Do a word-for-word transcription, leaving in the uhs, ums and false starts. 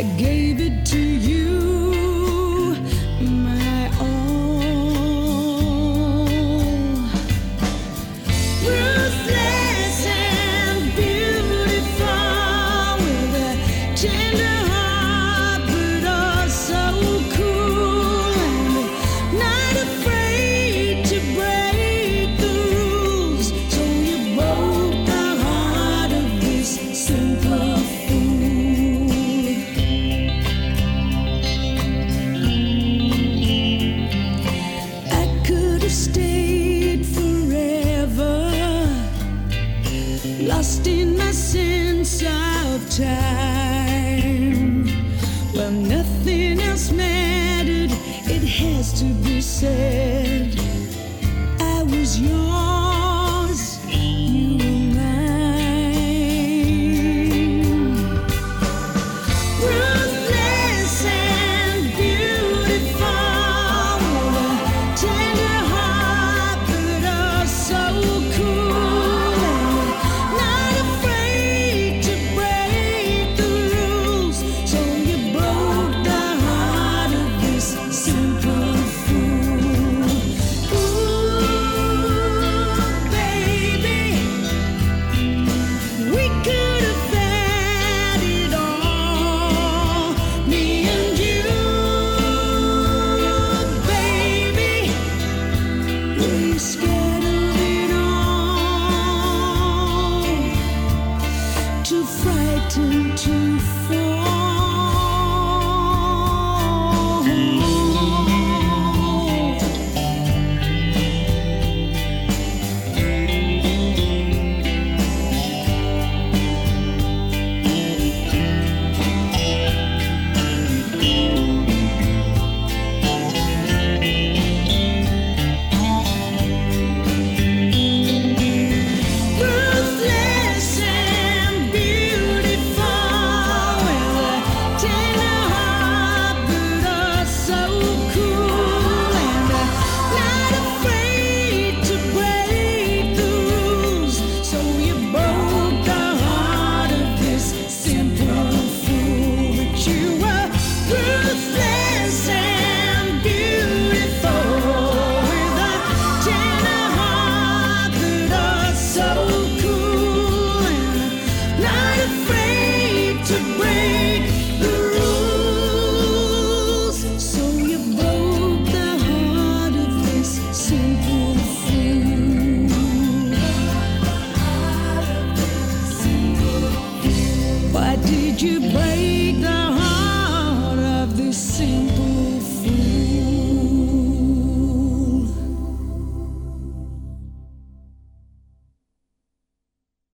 I gave it to you, my all. Ruthless and beautiful, with a tender heart, but also cool, and not afraid to break the rules. So you broke the heart of this simple fool. I could have stayed forever, lost in my sense of time. Well, nothing else mattered, it has to be said. I was yours, you were mine. Ruthless and beautiful, with a tender heart, but also cool, and not afraid to break the rules. So you broke the heart of this simple fool. Ooh, baby, we could have had it all, me and you, baby. We scattered it all, too frightened to fall. Ruthless and beautiful, with a tender heart, but also cool, and not afraid to break the rules. So you broke the heart of this simple fool. But you were ruthless and beautiful, with a tender heart, but also cool, and not afraid to break the rules. So you broke the heart of this simple fool. Why did you break the heart of this simple